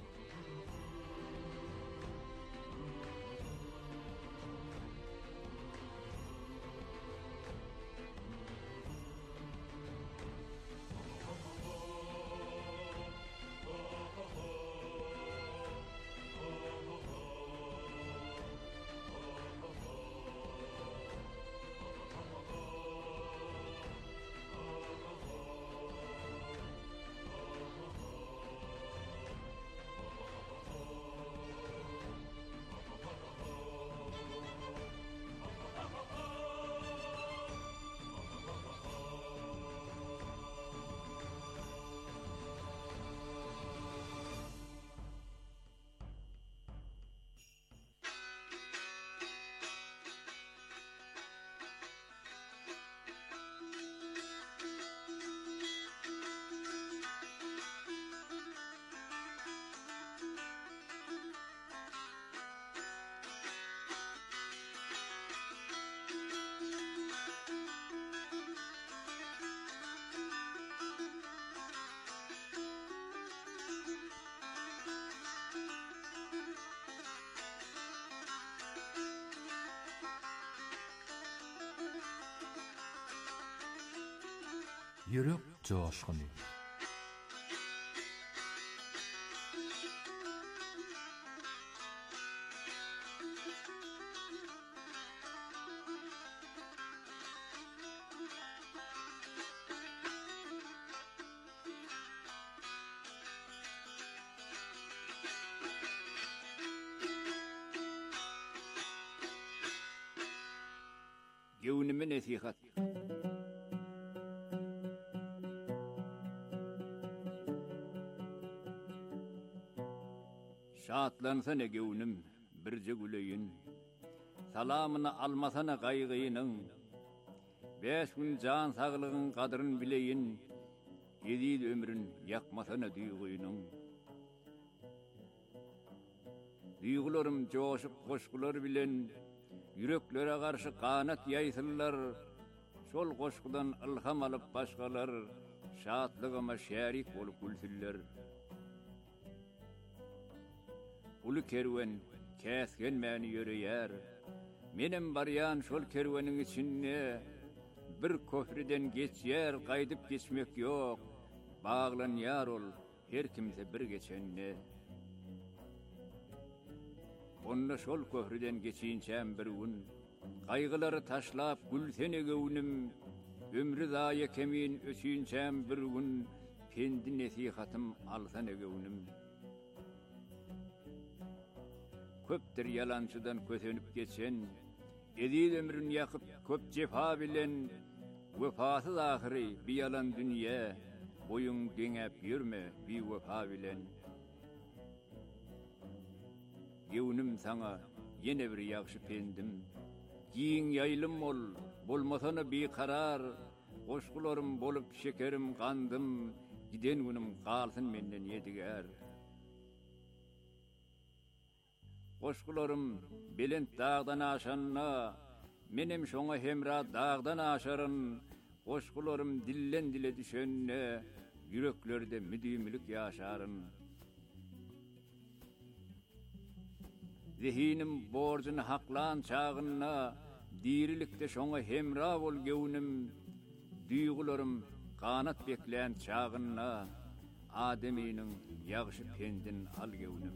Yürek coşkuny. Göwnüme nesihat. Şatlansana göwnüm birje güleyin. Salamyny almasana gaýgynyň. Beş gün jan saglygyň gadryn bileyin. Edil ömrün ýakmasana duýgunyň. Duýgularym joşup goşgular bilen yüreklere garşy kanat ýaýsynlar. Şol goşgudan ilham alyp başgalar şatlygyma şärik bolup gülsünler. Ulu kerwen käsgen meni ýöreýär. Menem barýan şol kerweniň içinde bir köprüden geçýär, gaýdyp geçmek ýok. Baglanýar ol her kimse bir geçenne. Onda şol köprüden geçinçäm bir gün gaýgylary taşlap gülsene göwnüm. Ömrü daýa kemin öçinçäm bir gün pendi nesihatym alsana göwnüm. Köpdir yalançydan kösenip geçen, edil ömrün ýakyp köp jefa bilen, wefasyz ahyry bir yalan dünýä, boyun deňep ýürme bir wefa bilen. Göwnüm saňa ýene bir ýagşy pendim, giň ýaýlym ol, bolmasana bir karar, goşgularym bolup şekerim gandym, giden günüm galsyn menden ýediger. Goşgularym belent dağdan aşanna, menem şoňa hemra dağdan aşaryn, goşgularym dillen dile düşenne, yüreklerde müdümlük yaşaryn. Zihinim borcuny haklan çağynna, dirilikde şoňa hemra bol gewnim, duýgularym kanat bekleyen çağınla ademinin yağışı pendin al gewnim.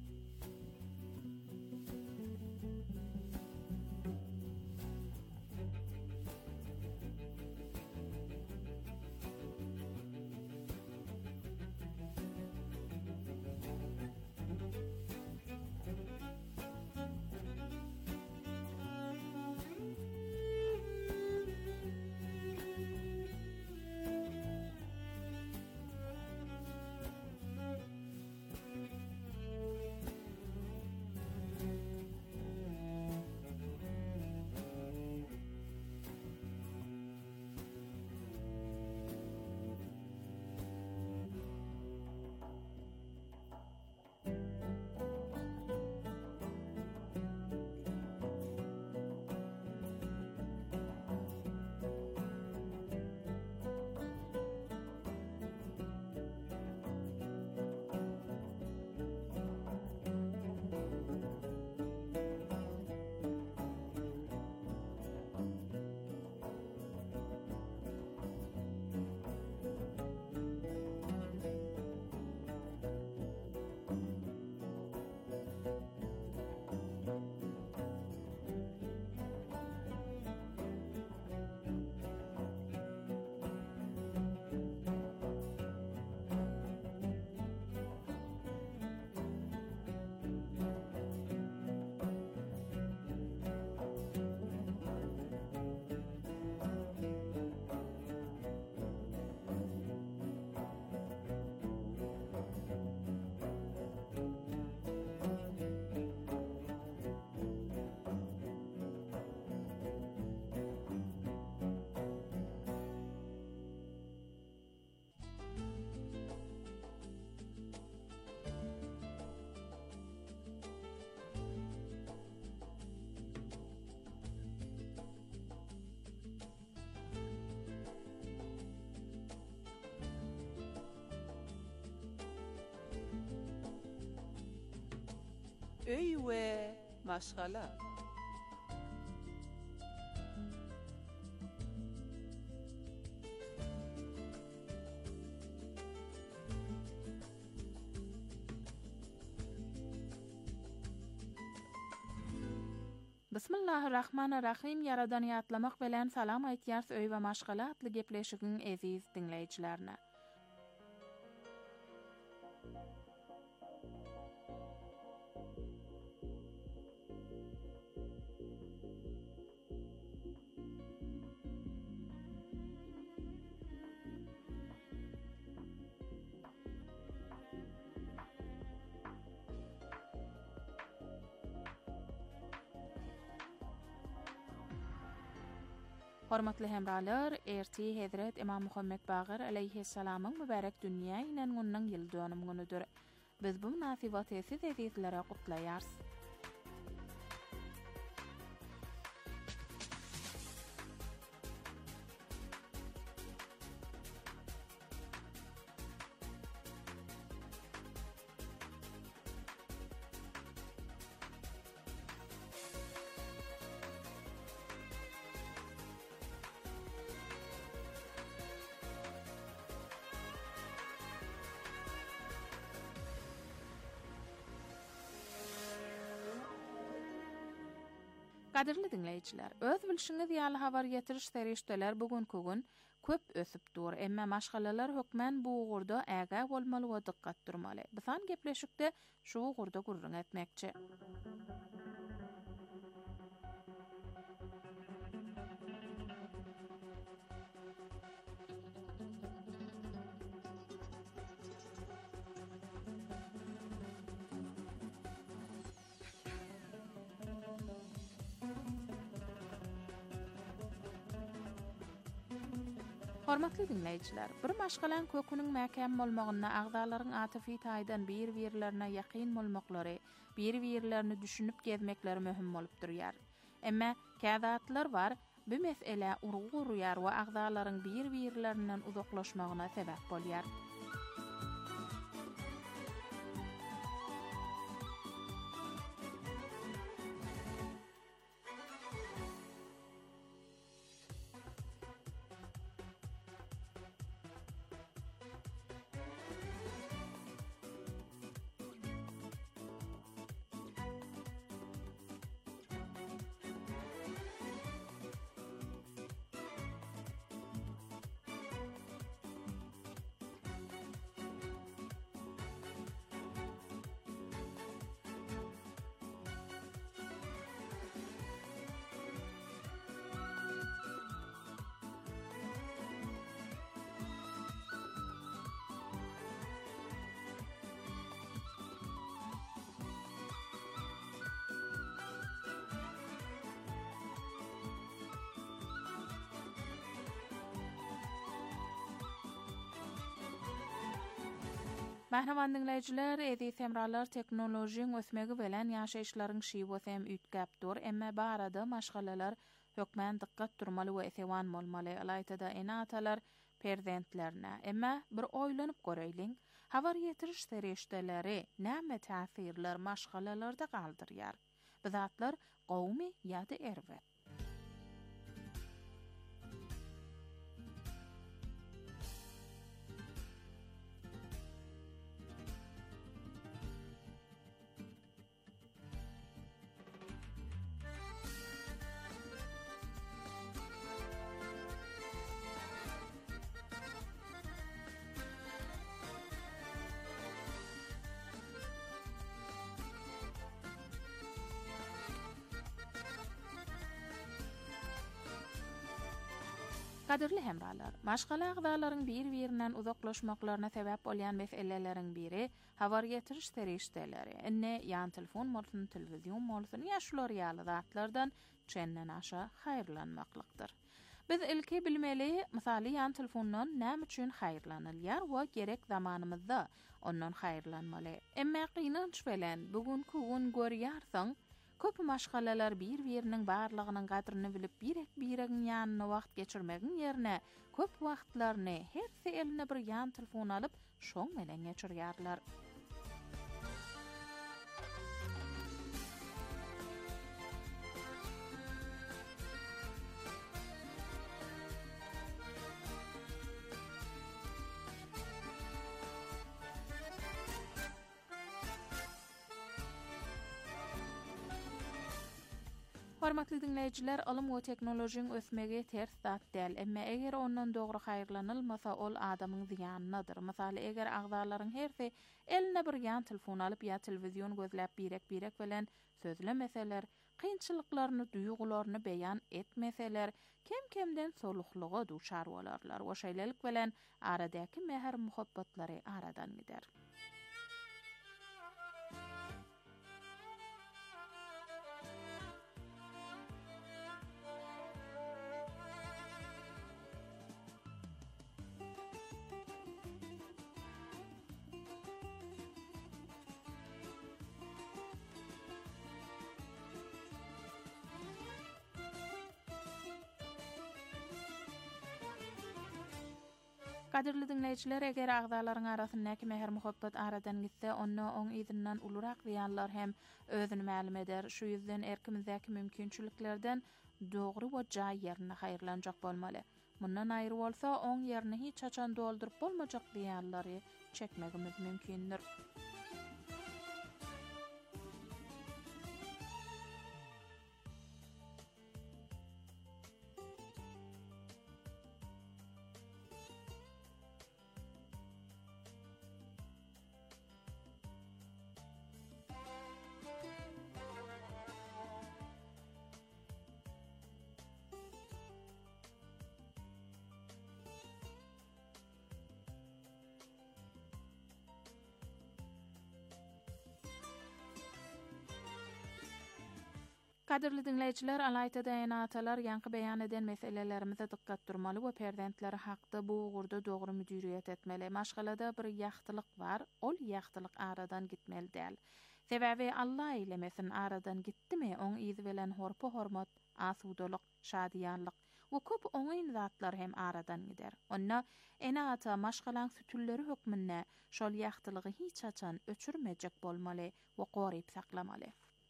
Öy we maşgala. Bismillahirrahmanirrahim. Yaradan ýatlamak bilen salam aýtýars öý we maşgala atly gepleşigiň eziz dinleýijilerine. Hormatly hemralar, erti Hazret İmam Muhammed Baqir aleyhissalamyň mübarek dünýä inen onuň ýyl dönüm gündür. Biz bu münasibaty siz ezizlere gutlaýars. Kadirli dinleyijiler, öz bilşiňiz ýaly habar getiriş serişdeler bugünkü gün köp ösüp dur, emme maşgalalar hökmen bu ugurda äga bolmaly we dikkat durmaly. Bisan gepleşikde şu ugurda gurrun etmekçi. Hormatly dinleyijiler, bir maşgalan köküniň mäkem bolmagyna agzalaryň atyfy taýdan bir-birlerine ýakyn bolmaklary, bir-birlerini düşünüp gezmekleri möhüm bolup durýar. Emma käzatlar var, bu mesele urgu uruyar we agzalaryň bir-birlerinden uzaklaşmagyna sebäp bolýar. Mahraman dinleyijiler, edi semralar teknolojiýaň ösmegi bilen ýaşaýyşlaryň şiwosem ütgäpdir, emma barada maşgalalar hökmen dikkat durmaly we esewan bolmaly. Alaytada enatalar perzentlerine, emma bir oýlanyp göreýliň, habar ýetiriş sereşdeleri näme täsirler maşgalalarda galdyrýar? Bu zatlar gowmy ýa-da erwet? Kadirli hemralar, maşgala agzalaryň bir-birinden uzaklaşmaklaryna sebäp bolýan meseleleriň biri habar ýetiriş serişdeleri. Inne ýan telefon bolsun, telewizion bolsun, ýaşular ýaly zatlardan çenden aşa haýrlanmaklykdyr. Biz ilki bilmeli, misaly ýan telefondan näme üçin haýrlanylýar we gerek zamanymyzda ondan haýrlanmaly. Emma qynanç bilen bugünkü gün görýärsiň, köp maşgalalar bir-biriniň barlygynyň gadryny bilip birek-biregiň ýanyna wagt geçirmegiň ýerine köp wagtlaryny her eline bir ýan telefon alyp şoň menen geçirýärler. Hormatly dinleyijiler, alym we teknolojiýaň ösmegi ters zat däl, emma eger ondan dogry haýrlanylmasa ol adamyň ziýanynadyr. Misaly, eger agzalaryň herse eline bir ýan telefon alyp ýa telewizion gözläp birek-birek bilen sözlemeseler, kynçylyklaryny, duýgularyny beýan etmeseler, kem-kemden solukluga duçar bolarlar. O şeýlelik bilen aradaky mehr muhabbatlary aradan gider. Kadirli dinleyijiler, eger agzalaryň arasyndaky mehr muhabbat aradan gitse, onu oň izinden ulurak diýanlar hem özüni ma'lum eder. Şu ýüzden erkimizdäki mümkinçiliklerden dogry we jaý ýerine haýrlanjak bolmaly. Mundan aýry bolsa, oň ýerini hiç açan doldurup bolmajak diýanlary çekmegimiz mümkindir. Kadirli dinleyijiler, alaytada enatalar ýanky beýan eden meselelerimize dikkat durmaly we perzentleri hakda bu ugurda dogry müdiriýet etmeli. Maşgalada bir ýagtylyk bar, ol ýagtylyk aradan gitmeli däl. Sebäbi Allah eylemesin aradan gitdimi oň izi bilen horpa hormat, asudalyk, şadiýanlyk we köp oňyn zatlar hem aradan gider. Onna ene ata maşgalan sütülleri hökmünde şol ýagtylygy hiç açan öçürmejek bolmaly we goryp saklamaly.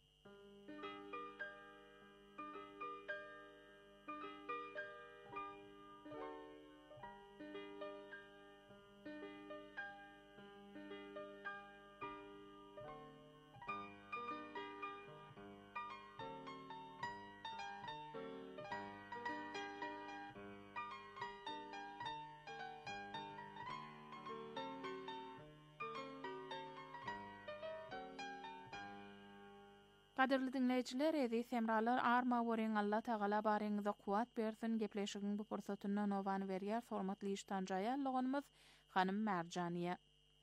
Kadirli dinleyijiler, edi semralar arma woreň Allah Taala bareňize kuwat bersin. Gepleşigiň bu pursatyndan owan berýär formatly iştanjaýalygymyz hanym Merjaniýa.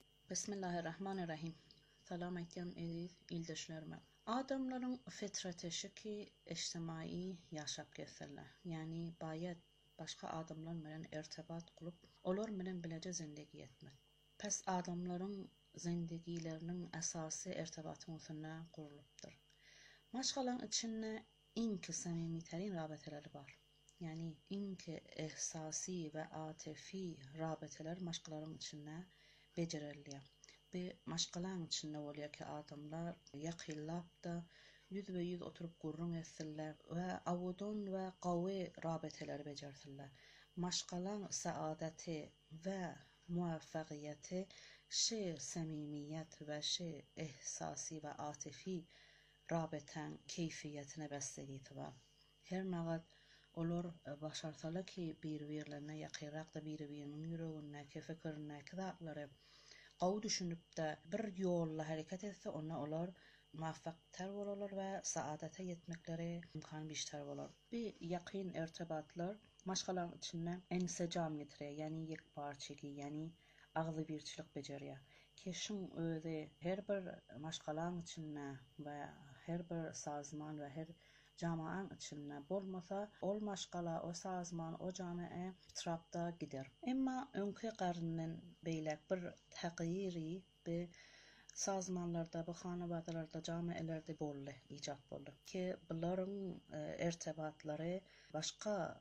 Bismillahirrahmanirrahim. Salam aýtýan edi ildeşlerime. Adamlaryň fitreteşi ki ijtimai ýaşap gelseler. Yani baýat başga adamlar bilen irtibat kurup, olar bilen bileje zindegi etmek. Pes adamlaryň zindegileriniň esasy irtibatyň üstüne gurulypdyr. Maşgalan içinde inki samimiterin rabeteleri var. Yani inki ehsasi ve atefi rabeteler maşgaların içinde becerilýär. Bir maşgalan içinde bolýar ki adamlar ýakynlap da yüz ve yüz oturup gurrun etsinler ve awudun ve gawy rabeteleri bejersinler. Maşgalan saadeti ve muvaffaqiyeti şey samimiyet ve şey ehsasi ve atefi rabeten keyfiyetine beslediği var. Her nağat olur başarsalı ki bir-birlerine yakırak da bir-birinin yüreğine, fikirine, kitapları qaw düşünüp de bir yolla hareket etse ona olur muvaffaqtar bolurlar ve saadete yetmekleri imkan beşter bolur. Bir yakın irtibatlar maşgalan içinde ensecam getirýär, yani yekparçygy, yani agzy birçilik bejerýär. Keşin özi her bir maşgalan içinde ve her bir sazman ve her jamaat içinde bolmasa ol maşgala, o sazman, o jamaat trapda gider. Emma öňkü garnyň beýlek bir tagyri bir sazmanlarda, bu hanabadalarda, jamaatlarda boldy, ijap boldy ki buların e, irtibatlary başka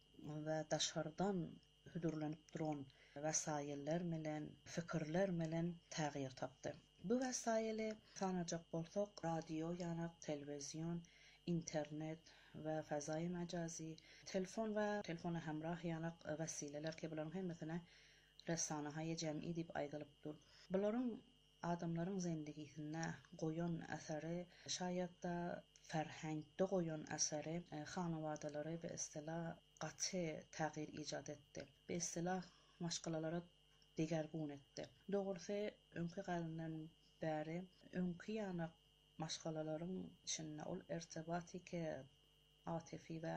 ve daşardan hüdürlenip duran vesayeller bilen, fikirler bilen tagyr tapdy. Bu vesayeler sanacak bolsak radio, ýa-ni telewizyon, internet ve fazai mecazi, telefon ve telefona hemrah ýa-ni vesileler ki buların hemmetine resanahaýy jem'i dip aýdylypdyr. Buların adamlaryň zindegisine goýan äseri, şaýat da ferhengde goýan äseri, hanawadalary we istila gaty tagyr ijad etdi. Be istila maşgalalara degergun etdi. Dogrusu öňkü garnyň bäri öňkü ýana maşgalalaryň içinde ol irtibaty ki atefi ve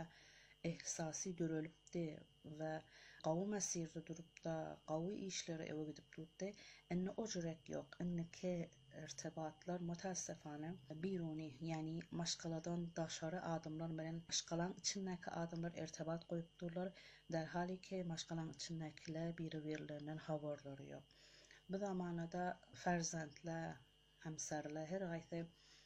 ehsasi dörelipdi ve gawy mesirde durup da gawy işleri ewe gidip durupdy. Enne o jürek ýok. Enneki irtibatlar mutassifane biruni, yani maşgaladan daşary adamlar bilen maşgalan içindeki adamlar irtibat goýupdurlar. Derhali ki maşgalan içindekiler bir-birlerinden habarlary ýok. Bu zamanada ferzentler, hemserler her gaýsy